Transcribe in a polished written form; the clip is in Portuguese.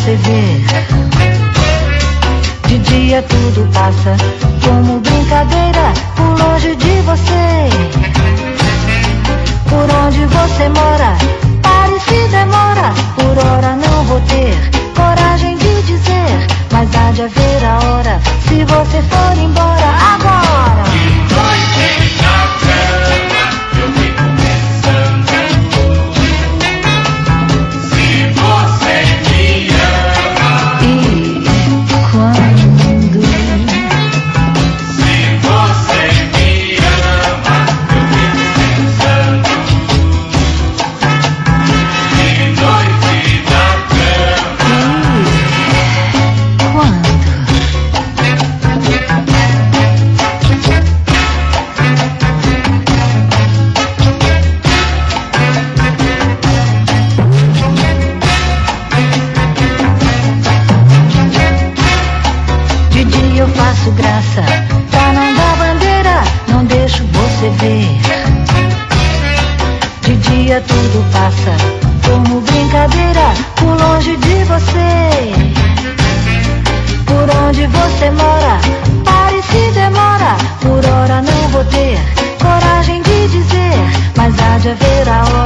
você ver. De dia tudo passa como brincadeira, por longe de você. Por onde você mora, pare se demora. Por hora não vou ter coragem de dizer, mas há de haver a hora, se você for embora agora. De noite na cama eu fico pensando se você me ama. E quando? Se você me ama, eu fico pensando de noite na cama. E quando? De dia eu faço graça pra não dar bandeira, não deixo você ver. De dia tudo passa como brincadeira, por longe de você. Por onde você mora, pare se demora. Por hora não vou ter coragem de dizer, mas há de haver a hora,